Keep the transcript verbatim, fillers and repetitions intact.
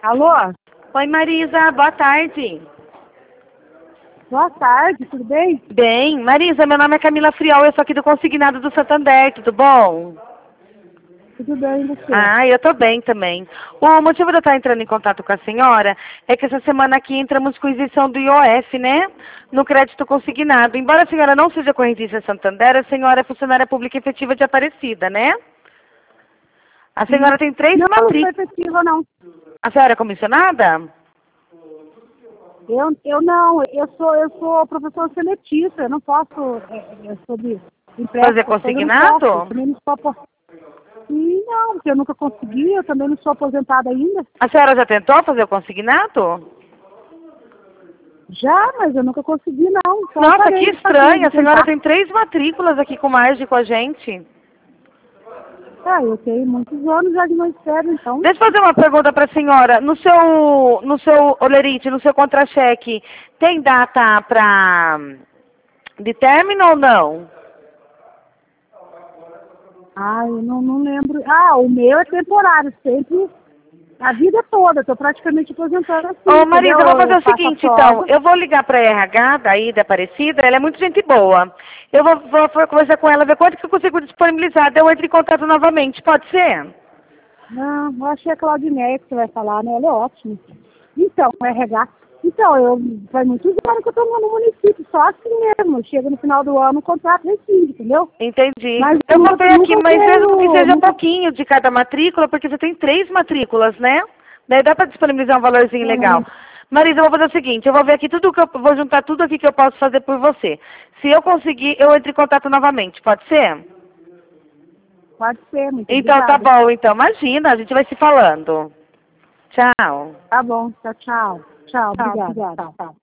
Alô? Oi, Marisa, boa tarde. Boa tarde, tudo bem? Bem, Marisa, meu nome é Camila Friol, eu sou aqui do Consignado do Santander, tudo bom? Tudo bem, e você? Ah, eu tô bem também. O motivo de eu estar entrando em contato com a senhora é que essa semana aqui entramos com isenção do I O F, né? No crédito consignado. Embora a senhora não seja correntista Santander, a senhora é funcionária pública efetiva de Aparecida, né? A senhora tem três Não, não sou matrículas. efetiva, não. A senhora é comissionada? Eu, eu não, eu sou, eu sou professora seletista, eu não posso, é, é, sobre empréstimo, Fazer essas coisas eu não posso. Eu consignado? também não sou apo- Sim, não, porque eu nunca consegui, eu também não sou aposentada ainda. A senhora já tentou fazer o consignado? Já, mas eu nunca consegui, não. Então eu Nossa, parei que de fazer, estranho. de A senhora tentar. tem três matrículas aqui com margem com a gente. Ah, eu tenho muitos anos já de magistério, então. Deixa eu fazer uma pergunta para a senhora. No seu, no seu olerite, no seu contra-cheque, tem data para de término ou não? Ah, eu não, não lembro. Ah, o meu é temporário, sempre, a vida toda. Estou praticamente aposentada assim, Ô, entendeu? Marisa, eu vou Eu, fazer eu o faço a seguinte, então. prova. Eu vou ligar para a R H daí da Aparecida, ela é muito gente boa. Eu vou, vou, vou conversar com ela, ver quanto que eu consigo disponibilizar. Daí eu entro em contato novamente, pode ser? Não, eu achei a Claudineia que você vai falar, né? Ela é ótima. Então, o R H. Então, eu, faz muitos anos que eu estou no município, só assim mesmo. Chega no final do ano, o contrato rescinde, entendeu? Entendi. Mas Eu eu vou nunca, ver aqui, nunca mas mesmo que tenho... seja Nunca, pouquinho de cada matrícula, porque você tem três matrículas, né? Daí dá para disponibilizar um valorzinho legal. uhum, Marisa, eu vou fazer o seguinte, eu vou ver aqui tudo que eu vou juntar tudo aqui que eu posso fazer por você. Se eu conseguir, eu entro em contato novamente, pode ser? pode ser, muito Então tá obrigada. bom, então. Imagina, a gente vai se falando. Tchau. Tá bom, tchau, tchau. Tchau, obrigada. Tchau, tchau.